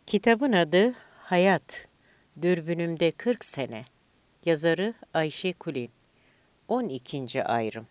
Kitabın adı Hayat, Dürbünümde 40 Sene. Yazarı Ayşe Kulin. 12. ayrım.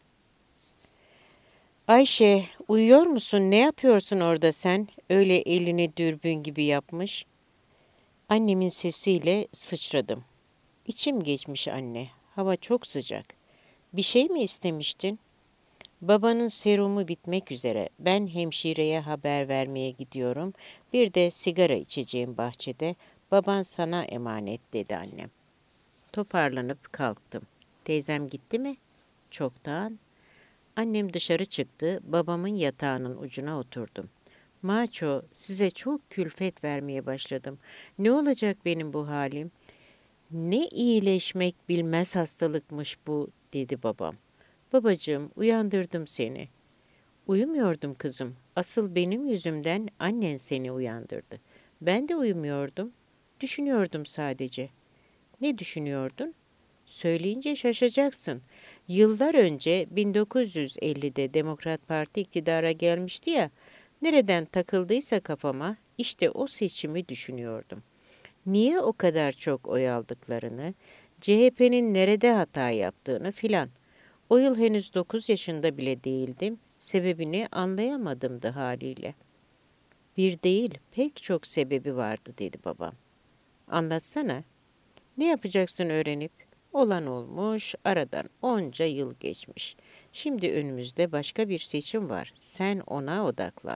Ayşe, uyuyor musun? Ne yapıyorsun orada sen? Öyle elini dürbün gibi yapmış. Annemin sesiyle sıçradım. İçim geçmiş anne. Hava çok sıcak. Bir şey mi istemiştin? Babanın serumu bitmek üzere. Ben hemşireye haber vermeye gidiyorum. Bir de sigara içeceğim bahçede. Baban sana emanet dedi annem. Toparlanıp kalktım. Teyzem gitti mi? Çoktan. Annem dışarı çıktı. Babamın yatağının ucuna oturdum. Maço, size çok külfet vermeye başladım. Ne olacak benim bu halim? Ne iyileşmek bilmez hastalıkmış bu, dedi babam. Babacığım, uyandırdım seni. Uyumuyordum kızım. Asıl benim yüzümden annen seni uyandırdı. Ben de uyumuyordum. Düşünüyordum sadece. Ne düşünüyordun? Söyleyince şaşacaksın. Yıllar önce 1950'de Demokrat Parti iktidara gelmişti ya, nereden takıldıysa kafama işte o seçimi düşünüyordum. Niye o kadar çok oy aldıklarını, CHP'nin nerede hata yaptığını filan. O yıl henüz 9 yaşında bile değildim, sebebini anlayamadım da haliyle. Bir değil, pek çok sebebi vardı dedi babam. Anlatsana. Ne yapacaksın öğrenip? Olan olmuş, aradan onca yıl geçmiş. Şimdi önümüzde başka bir seçim var. Sen ona odaklan.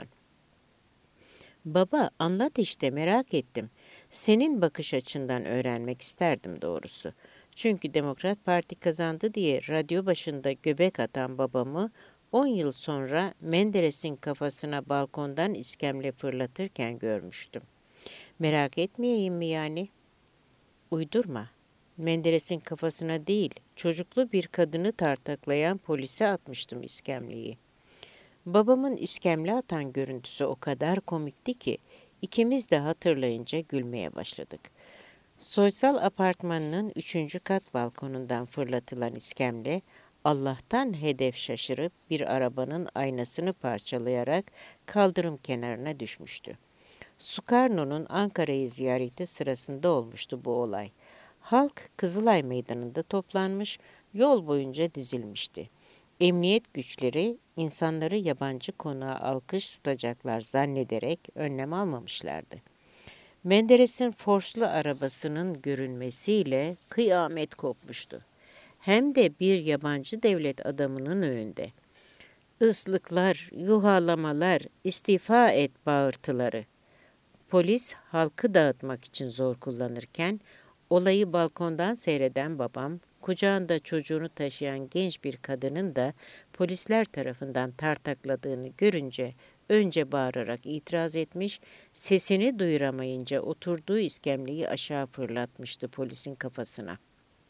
Baba, anlat işte merak ettim. Senin bakış açından öğrenmek isterdim doğrusu. Çünkü Demokrat Parti kazandı diye radyo başında göbek atan babamı 10 yıl sonra Menderes'in kafasına balkondan iskemle fırlatırken görmüştüm. Merak etmeyeyim mi yani? Uydurma. Menderes'in kafasına değil, çocuklu bir kadını tartaklayan polise atmıştım iskemleyi. Babamın iskemle atan görüntüsü o kadar komikti ki ikimiz de hatırlayınca gülmeye başladık. Soysal apartmanının 3. kat balkonundan fırlatılan iskemle Allah'tan hedef şaşırıp bir arabanın aynasını parçalayarak kaldırım kenarına düşmüştü. Sukarno'nun Ankara'yı ziyareti sırasında olmuştu bu olay. Halk Kızılay Meydanı'nda toplanmış, yol boyunca dizilmişti. Emniyet güçleri insanları yabancı konuğa alkış tutacaklar zannederek önlem almamışlardı. Menderes'in forslu arabasının görünmesiyle kıyamet kopmuştu. Hem de bir yabancı devlet adamının önünde. Islıklar, yuhalamalar, istifa et bağırtıları. Polis halkı dağıtmak için zor kullanırken olayı balkondan seyreden babam, kucağında çocuğunu taşıyan genç bir kadının da polisler tarafından tartakladığını görünce önce bağırarak itiraz etmiş, sesini duyuramayınca oturduğu iskemleyi aşağı fırlatmıştı polisin kafasına.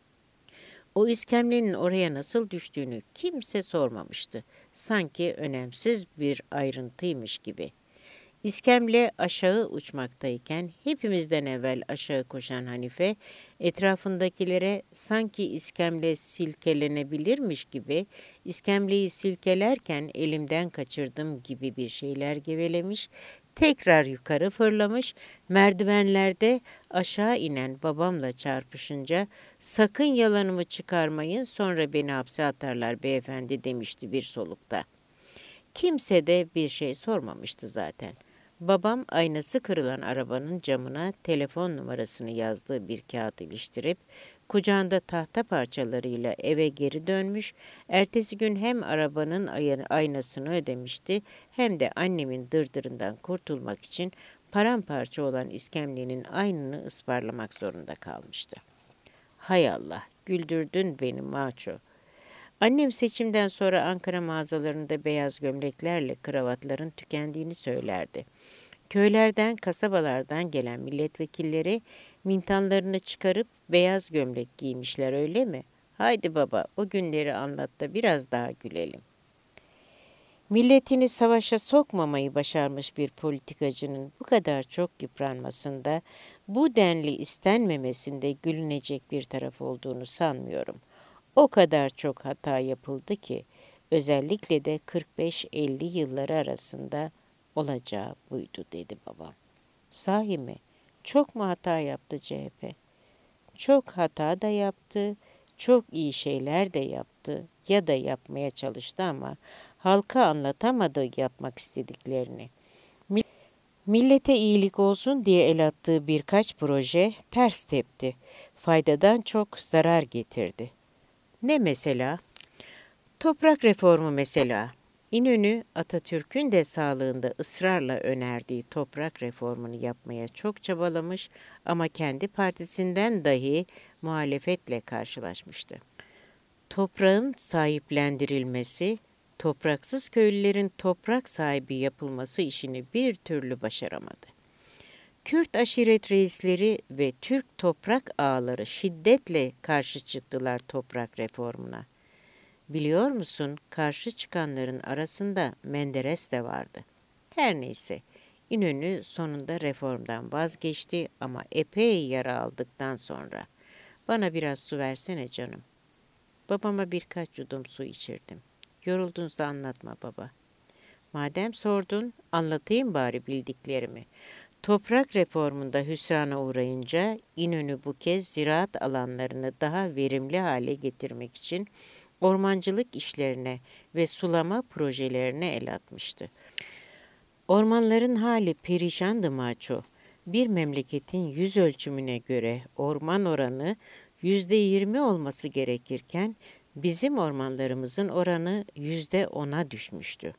O iskemlenin oraya nasıl düştüğünü kimse sormamıştı. Sanki önemsiz bir ayrıntıymış gibi. İskemle aşağı uçmaktayken hepimizden evvel aşağı koşan Hanife, etrafındakilere sanki iskemle silkelenebilirmiş gibi, iskemleyi silkelerken elimden kaçırdım gibi bir şeyler gevelemiş, tekrar yukarı fırlamış, merdivenlerde aşağı inen babamla çarpışınca sakın yalanımı çıkarmayın sonra beni hapse atarlar beyefendi demişti bir solukta. Kimse de bir şey sormamıştı zaten. Babam aynası kırılan arabanın camına telefon numarasını yazdığı bir kağıt iliştirip kucağında tahta parçalarıyla eve geri dönmüş, ertesi gün hem arabanın aynasını ödemişti hem de annemin dırdırından kurtulmak için paramparça olan iskemlenin aynını ısmarlamak zorunda kalmıştı. Hay Allah, güldürdün beni maço. Annem seçimden sonra Ankara mağazalarında beyaz gömleklerle kravatların tükendiğini söylerdi. Köylerden, kasabalardan gelen milletvekilleri mintanlarını çıkarıp beyaz gömlek giymişler öyle mi? Haydi baba o günleri anlat da biraz daha gülelim. Milletini savaşa sokmamayı başarmış bir politikacının bu kadar çok yıpranmasında, bu denli istenmemesinde gülünecek bir taraf olduğunu sanmıyorum. O kadar çok hata yapıldı ki, özellikle de 45-50 yılları arasında olacağı buydu dedi babam. Sahi mi? Çok mu hata yaptı CHP? Çok hata da yaptı, çok iyi şeyler de yaptı ya da yapmaya çalıştı ama halka anlatamadı yapmak istediklerini. Millete iyilik olsun diye el attığı birkaç proje ters tepti. Faydadan çok zarar getirdi. Ne mesela? Toprak reformu mesela. İnönü Atatürk'ün de sağlığında ısrarla önerdiği toprak reformunu yapmaya çok çabalamış ama kendi partisinden dahi muhalefetle karşılaşmıştı. Toprağın sahiplendirilmesi, topraksız köylülerin toprak sahibi yapılması işini bir türlü başaramadı. Kürt aşiret reisleri ve Türk toprak ağaları şiddetle karşı çıktılar toprak reformuna. Biliyor musun, karşı çıkanların arasında Menderes de vardı. Her neyse, İnönü sonunda reformdan vazgeçti ama epey yara aldıktan sonra. Bana biraz su versene canım. Babama birkaç yudum su içirdim. Yoruldunsa anlatma baba. Madem sordun, anlatayım bari bildiklerimi. Toprak reformunda hüsrana uğrayınca İnönü bu kez ziraat alanlarını daha verimli hale getirmek için ormancılık işlerine ve sulama projelerine el atmıştı. Ormanların hali perişandı maço. Bir memleketin yüz ölçümüne göre orman oranı %20 olması gerekirken bizim ormanlarımızın oranı %10'a düşmüştü.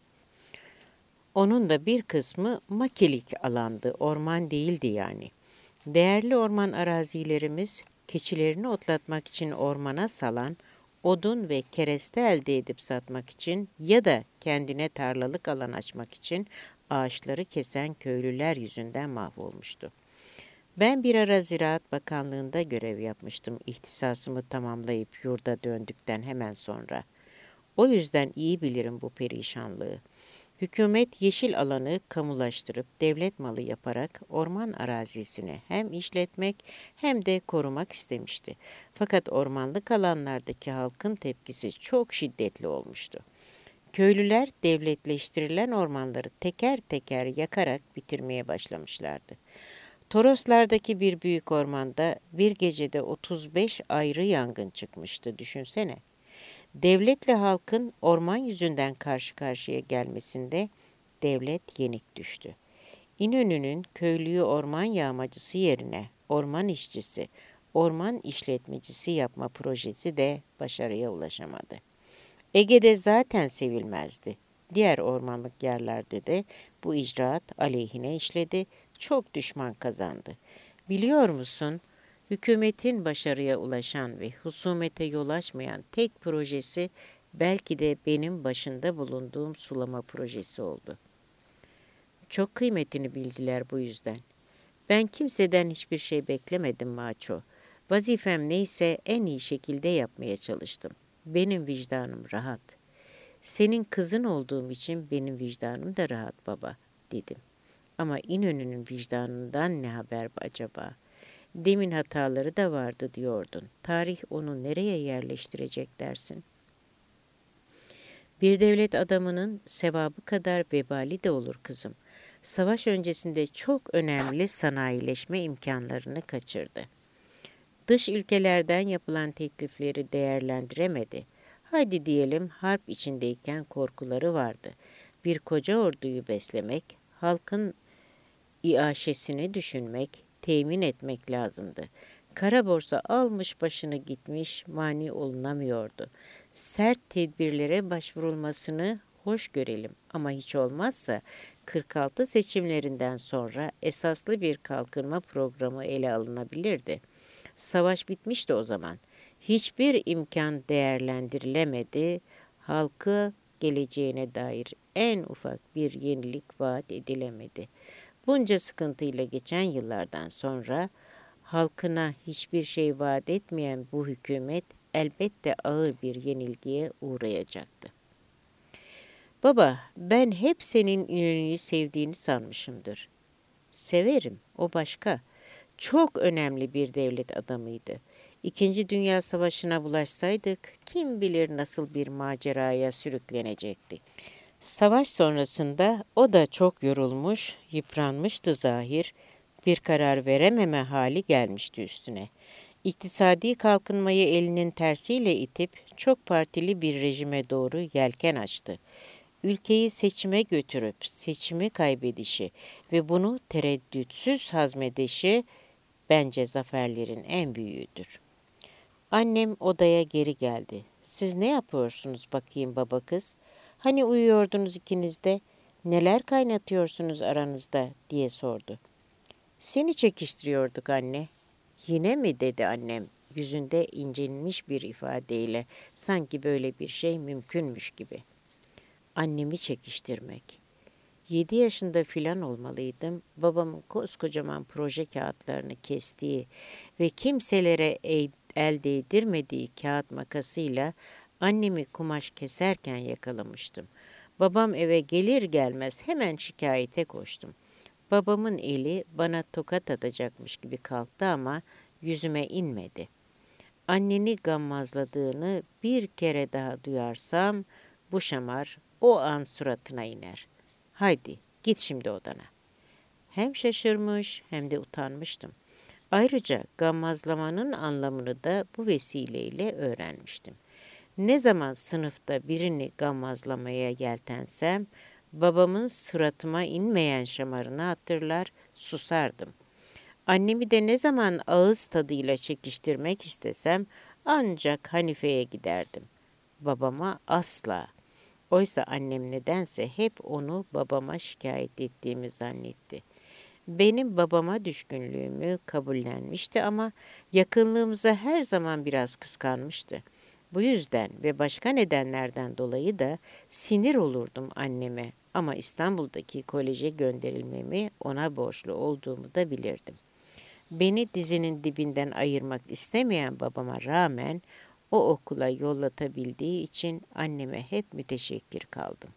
Onun da bir kısmı makilik alandı, orman değildi yani. Değerli orman arazilerimiz keçilerini otlatmak için ormana salan, odun ve kereste elde edip satmak için ya da kendine tarlalık alan açmak için ağaçları kesen köylüler yüzünden mahvolmuştu. Ben bir ara Ziraat Bakanlığı'nda görev yapmıştım ihtisasımı tamamlayıp yurda döndükten hemen sonra. O yüzden iyi bilirim bu perişanlığı. Hükümet yeşil alanı kamulaştırıp devlet malı yaparak orman arazisini hem işletmek hem de korumak istemişti. Fakat ormanlık alanlardaki halkın tepkisi çok şiddetli olmuştu. Köylüler devletleştirilen ormanları teker teker yakarak bitirmeye başlamışlardı. Toroslardaki bir büyük ormanda bir gecede 35 ayrı yangın çıkmıştı, düşünsene. Devletle halkın orman yüzünden karşı karşıya gelmesinde devlet yenik düştü. İnönü'nün köylüyü orman yağmacısı yerine orman işçisi, orman işletmecisi yapma projesi de başarıya ulaşamadı. Ege'de zaten sevilmezdi. Diğer ormanlık yerlerde de bu icraat aleyhine işledi, çok düşman kazandı. Biliyor musun, hükümetin başarıya ulaşan ve husumete yol açmayan tek projesi belki de benim başında bulunduğum sulama projesi oldu. Çok kıymetini bildiler bu yüzden. Ben kimseden hiçbir şey beklemedim maço. Vazifem neyse en iyi şekilde yapmaya çalıştım. Benim vicdanım rahat. Senin kızın olduğum için benim vicdanım da rahat baba, dedim. Ama İnönü'nün vicdanından ne haber acaba? Demin hataları da vardı diyordun. Tarih onu nereye yerleştirecek dersin? Bir devlet adamının sevabı kadar vebali de olur kızım. Savaş öncesinde çok önemli sanayileşme imkanlarını kaçırdı. Dış ülkelerden yapılan teklifleri değerlendiremedi. Hadi diyelim harp içindeyken korkuları vardı. Bir koca orduyu beslemek, halkın iaşesini düşünmek, temin etmek lazımdı. Kara borsa almış başını gitmiş, mani olunamıyordu. Sert tedbirlere başvurulmasını hoş görelim ama hiç olmazsa 46 seçimlerinden sonra esaslı bir kalkınma programı ele alınabilirdi. Savaş bitmişti o zaman. Hiçbir imkan değerlendirilemedi. Halkı geleceğine dair en ufak bir yenilik vaat edilemedi. Bunca sıkıntıyla geçen yıllardan sonra halkına hiçbir şey vaat etmeyen bu hükümet elbette ağır bir yenilgiye uğrayacaktı. Baba, ben hep senin İnönü'yü sevdiğini sanmışımdır. Severim, o başka. Çok önemli bir devlet adamıydı. İkinci Dünya Savaşı'na bulaşsaydık kim bilir nasıl bir maceraya sürüklenecektik. Savaş sonrasında o da çok yorulmuş, yıpranmıştı zahir. Bir karar verememe hali gelmişti üstüne. İktisadi kalkınmayı elinin tersiyle itip çok partili bir rejime doğru yelken açtı. Ülkeyi seçime götürüp seçimi kaybedişi ve bunu tereddütsüz hazmedişi bence zaferlerin en büyüğüdür. Annem odaya geri geldi. Siz ne yapıyorsunuz bakayım baba kız? Hani uyuyordunuz ikiniz de? Neler kaynatıyorsunuz aranızda diye sordu. Seni çekiştiriyorduk anne. Yine mi dedi annem yüzünde incinmiş bir ifadeyle sanki böyle bir şey mümkünmüş gibi. Annemi çekiştirmek. 7 yaşında filan olmalıydım. Babamın koskocaman proje kağıtlarını kestiği ve kimselere el değdirmediği kağıt makasıyla annemi kumaş keserken yakalamıştım. Babam eve gelir gelmez hemen şikayete koştum. Babamın eli bana tokat atacakmış gibi kalktı ama yüzüme inmedi. Anneni gammazladığını bir kere daha duyarsam bu şamar o an suratına iner. Haydi git şimdi odana. Hem şaşırmış hem de utanmıştım. Ayrıca gammazlamanın anlamını da bu vesileyle öğrenmiştim. Ne zaman sınıfta birini gammazlamaya yeltensem, babamın suratıma inmeyen şamarını hatırlar, susardım. Annemi de ne zaman ağız tadıyla çekiştirmek istesem, ancak Hanife'ye giderdim. Babama asla. Oysa annem nedense hep onu babama şikayet ettiğimi zannetti. Benim babama düşkünlüğümü kabullenmişti ama yakınlığımıza her zaman biraz kıskanmıştı. Bu yüzden ve başka nedenlerden dolayı da sinir olurdum anneme ama İstanbul'daki koleje gönderilmemi ona borçlu olduğumu da bilirdim. Beni dizinin dibinden ayırmak istemeyen babama rağmen o okula yollatabildiği için anneme hep müteşekkir kaldım.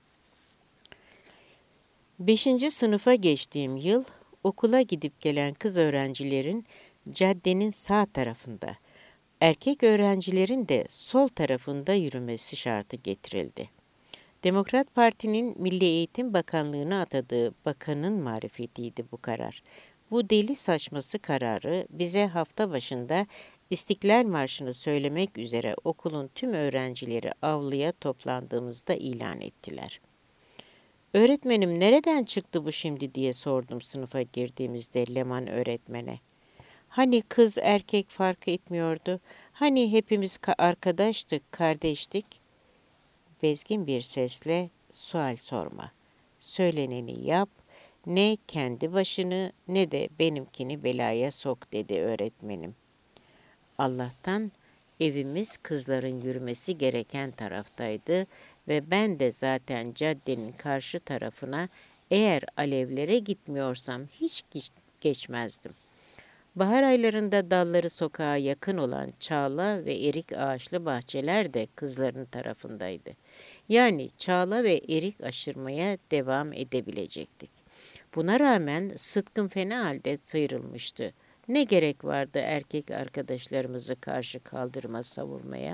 5. sınıfa geçtiğim yıl okula gidip gelen kız öğrencilerin caddenin sağ tarafında, erkek öğrencilerin de sol tarafında yürümesi şartı getirildi. Demokrat Parti'nin Milli Eğitim Bakanlığı'na atadığı bakanın marifetiydi bu karar. Bu deli saçması kararı bize hafta başında İstiklal Marşı'nı söylemek üzere okulun tüm öğrencileri avluya toplandığımızda ilan ettiler. Öğretmenim nereden çıktı bu şimdi diye sordum sınıfa girdiğimizde Leman öğretmene. Hani kız erkek farkı etmiyordu, hani hepimiz arkadaştık, kardeştik. Bezgin bir sesle sual sorma. Söyleneni yap, ne kendi başını ne de benimkini belaya sok dedi öğretmenim. Allah'tan evimiz kızların yürümesi gereken taraftaydı ve ben de zaten caddenin karşı tarafına eğer alevlere gitmiyorsam hiç geçmezdim. Bahar aylarında dalları sokağa yakın olan çağla ve erik ağaçlı bahçeler de kızların tarafındaydı. Yani çağla ve erik aşırmaya devam edebilecektik. Buna rağmen Sıtkım fena halde sıyrılmıştı. Ne gerek vardı erkek arkadaşlarımızı karşı kaldırma savurmaya?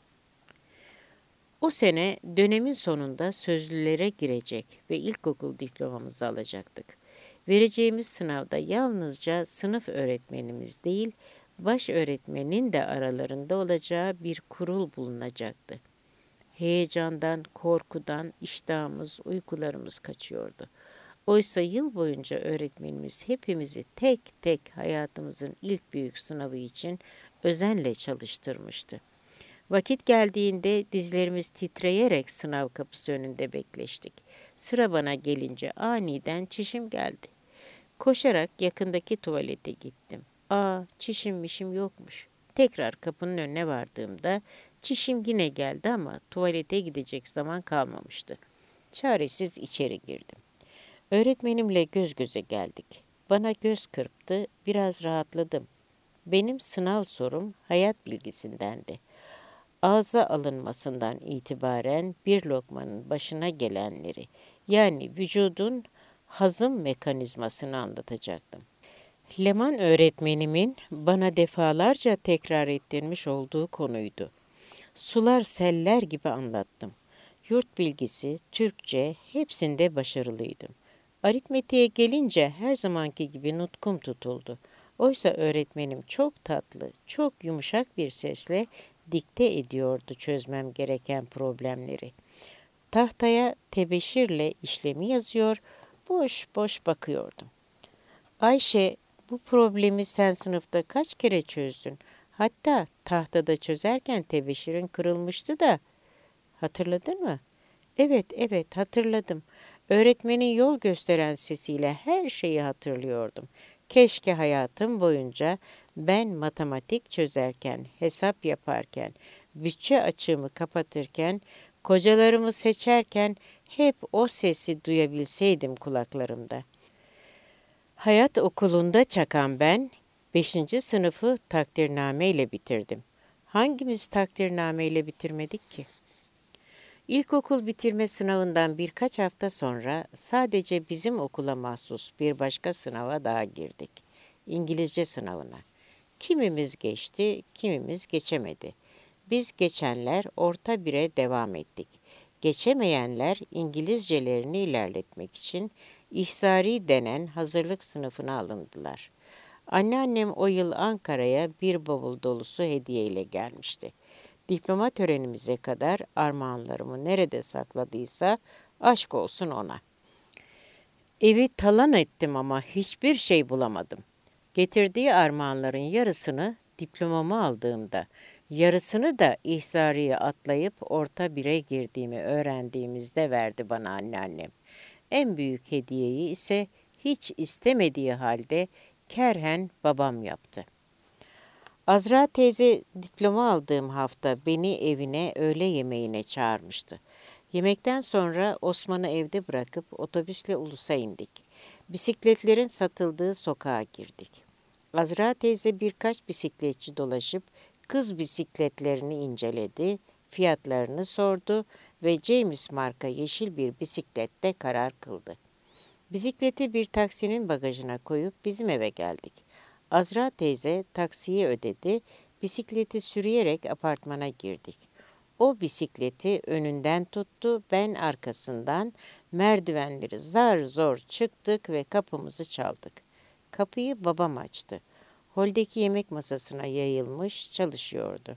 O sene dönemin sonunda sözlülere girecek ve ilkokul diplomamızı alacaktık. Vereceğimiz sınavda yalnızca sınıf öğretmenimiz değil, baş öğretmenin de aralarında olacağı bir kurul bulunacaktı. Heyecandan, korkudan iştahımız, uykularımız kaçıyordu. Oysa yıl boyunca öğretmenimiz hepimizi tek tek hayatımızın ilk büyük sınavı için özenle çalıştırmıştı. Vakit geldiğinde dizlerimiz titreyerek sınav kapısı önünde bekleştik. Sıra bana gelince aniden çişim geldi. Koşarak yakındaki tuvalete gittim. Çişim mişim yokmuş. Tekrar kapının önüne vardığımda çişim yine geldi ama tuvalete gidecek zaman kalmamıştı. Çaresiz içeri girdim. Öğretmenimle göz göze geldik. Bana göz kırptı, biraz rahatladım. Benim sınav sorum hayat bilgisindendi. Ağza alınmasından itibaren bir lokmanın başına gelenleri, yani vücudun hazım mekanizmasını anlatacaktım. Leman öğretmenimin bana defalarca tekrar ettirmiş olduğu konuydu. Sular seller gibi anlattım. Yurt bilgisi, Türkçe hepsinde başarılıydım. Aritmetiğe gelince her zamanki gibi nutkum tutuldu. Oysa öğretmenim çok tatlı, çok yumuşak bir sesle dikte ediyordu çözmem gereken problemleri. Tahtaya tebeşirle işlemi yazıyor, boş boş bakıyordum. Ayşe, bu problemi sen sınıfta kaç kere çözdün? Hatta tahtada çözerken tebeşirin kırılmıştı da. Hatırladın mı? Evet, evet hatırladım. Öğretmenin yol gösteren sesiyle her şeyi hatırlıyordum. Keşke hayatım boyunca ben matematik çözerken, hesap yaparken, bütçe açığımı kapatırken, kocalarımı seçerken hep o sesi duyabilseydim kulaklarımda. Hayat okulunda çakan ben, beşinci sınıfı takdirnameyle bitirdim. Hangimiz takdirnameyle bitirmedik ki? İlkokul bitirme sınavından birkaç hafta sonra sadece bizim okula mahsus bir başka sınava daha girdik. İngilizce sınavına. Kimimiz geçti, kimimiz geçemedi. Biz geçenler orta bire devam ettik. Geçemeyenler İngilizcelerini ilerletmek için ihsari denen hazırlık sınıfına alındılar. Anneannem o yıl Ankara'ya bir bavul dolusu hediye ile gelmişti. Diploma törenimize kadar armağanlarımı nerede sakladıysa aşk olsun ona. Evi talan ettim ama hiçbir şey bulamadım. Getirdiği armağanların yarısını diplomamı aldığımda, yarısını da ihsariye atlayıp orta bire girdiğimi öğrendiğimizde verdi bana anneannem. En büyük hediyeyi ise hiç istemediği halde kerhen babam yaptı. Azra teyze diploma aldığım hafta beni evine öğle yemeğine çağırmıştı. Yemekten sonra Osman'ı evde bırakıp otobüsle Ulus'a indik. Bisikletlerin satıldığı sokağa girdik. Azra teyze birkaç bisikletçi dolaşıp kız bisikletlerini inceledi, fiyatlarını sordu ve James marka yeşil bir bisiklette karar kıldı. Bisikleti bir taksinin bagajına koyup bizim eve geldik. Azra teyze taksiyi ödedi, bisikleti sürüyerek apartmana girdik. O bisikleti önünden tuttu, ben arkasından merdivenleri zar zor çıktık ve kapımızı çaldık. Kapıyı babam açtı. Holdeki yemek masasına yayılmış çalışıyordu.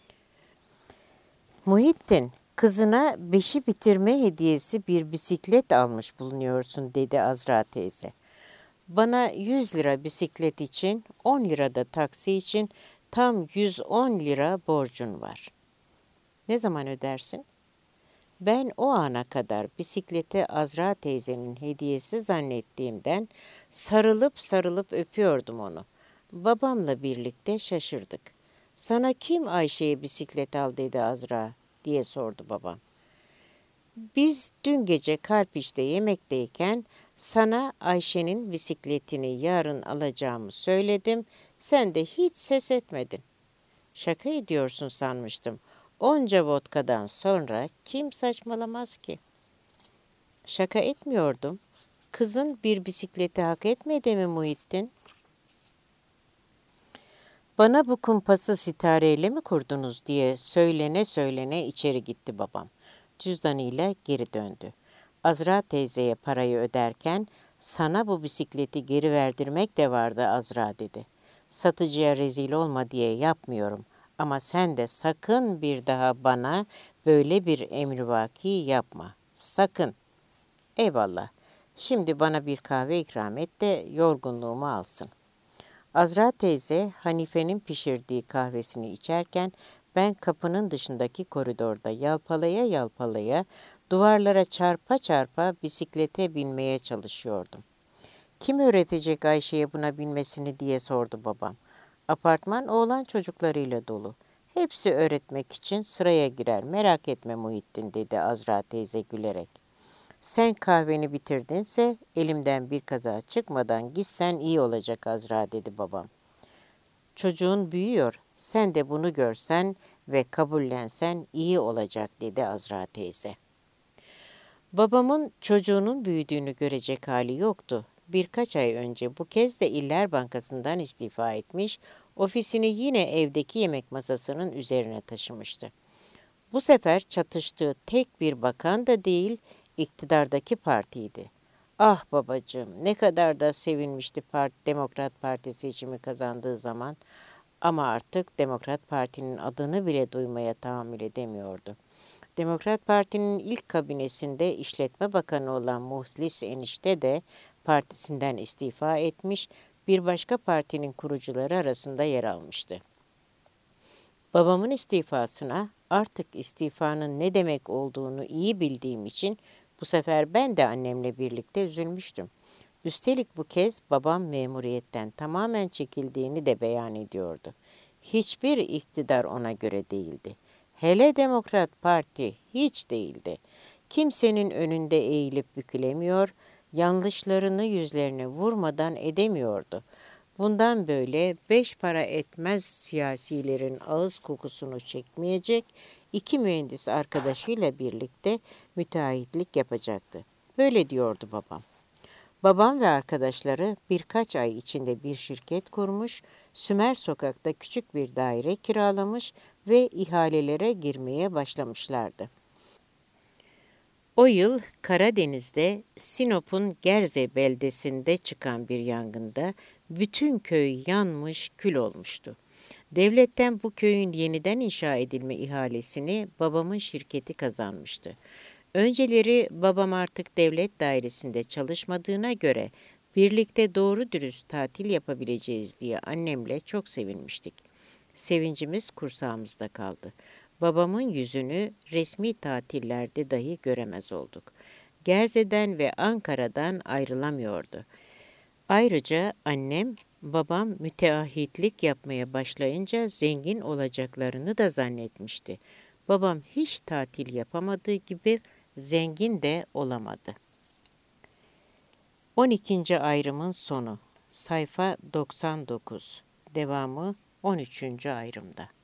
Muhittin, kızına beşi bitirme hediyesi bir bisiklet almış bulunuyorsun dedi Azra teyze. Bana 100 lira bisiklet için, 10 lira da taksi için tam 110 lira borcun var. Ne zaman ödersin? Ben o ana kadar bisikleti Azra teyzenin hediyesi zannettiğimden sarılıp sarılıp öpüyordum onu. Babamla birlikte şaşırdık. Sana kim Ayşe'ye bisiklet al dedi Azra diye sordu babam. Biz dün gece Karpiş'te yemekteyken sana Ayşe'nin bisikletini yarın alacağımı söyledim. Sen de hiç ses etmedin. Şaka ediyorsun sanmıştım. Onca vodkadan sonra kim saçmalamaz ki? Şaka etmiyordum. Kızın bir bisikleti hak etmedi mi Muhittin? Bana bu kumpası sitareyle mi kurdunuz diye söylene söylene içeri gitti babam. Cüzdanıyla geri döndü. Azra teyzeye parayı öderken sana bu bisikleti geri verdirmek de vardı Azra dedi. Satıcıya rezil olma diye yapmıyorum ama sen de sakın bir daha bana böyle bir emrivaki yapma. Sakın. Eyvallah. Şimdi bana bir kahve ikram et de yorgunluğumu alsın. Azra teyze Hanife'nin pişirdiği kahvesini içerken ben kapının dışındaki koridorda yalpalaya yalpalaya duvarlara çarpa çarpa bisiklete binmeye çalışıyordum. Kim öğretecek Ayşe'ye buna binmesini diye sordu babam. Apartman oğlan çocuklarıyla dolu. Hepsi öğretmek için sıraya girer merak etme Muhittin dedi Azra teyze gülerek. Sen kahveni bitirdinse elimden bir kaza çıkmadan gitsen iyi olacak Azra dedi babam. Çocuğun büyüyor, sen de bunu görsen ve kabullensen iyi olacak dedi Azra teyze. Babamın çocuğunun büyüdüğünü görecek hali yoktu. Birkaç ay önce bu kez de İller Bankası'ndan istifa etmiş, ofisini yine evdeki yemek masasının üzerine taşımıştı. Bu sefer çatıştığı tek bir bakan da değil, iktidardaki partiydi. Ah babacığım, ne kadar da sevinmişti Demokrat Parti seçimi kazandığı zaman ama artık Demokrat Parti'nin adını bile duymaya tahammül edemiyordu. Demokrat Parti'nin ilk kabinesinde işletme bakanı olan Muhlis Enişte de partisinden istifa etmiş, bir başka partinin kurucuları arasında yer almıştı. Babamın istifasına artık istifanın ne demek olduğunu iyi bildiğim için bu sefer ben de annemle birlikte üzülmüştüm. Üstelik bu kez babam memuriyetten tamamen çekildiğini de beyan ediyordu. Hiçbir iktidar ona göre değildi. Hele Demokrat Parti hiç değildi. Kimsenin önünde eğilip bükülemiyor, yanlışlarını yüzlerine vurmadan edemiyordu. Bundan böyle beş para etmez siyasilerin ağız kokusunu çekmeyecek, iki mühendis arkadaşıyla birlikte müteahhitlik yapacaktı. Böyle diyordu babam. Babam ve arkadaşları birkaç ay içinde bir şirket kurmuş, Sümer Sokak'ta küçük bir daire kiralamış ve ihalelere girmeye başlamışlardı. O yıl Karadeniz'de Sinop'un Gerze beldesinde çıkan bir yangında bütün köy yanmış, kül olmuştu. Devletten bu köyün yeniden inşa edilme ihalesini babamın şirketi kazanmıştı. Önceleri babam artık devlet dairesinde çalışmadığına göre birlikte doğru dürüst tatil yapabileceğiz diye annemle çok sevinmiştik. Sevincimiz kursağımızda kaldı. Babamın yüzünü resmi tatillerde dahi göremez olduk. Gerze'den ve Ankara'dan ayrılamıyordu. Ayrıca annem, babam müteahhitlik yapmaya başlayınca zengin olacaklarını da zannetmişti. Babam hiç tatil yapamadığı gibi zengin de olamadı. 12. ayrımın sonu. Sayfa 99. Devamı 13. ayrımda.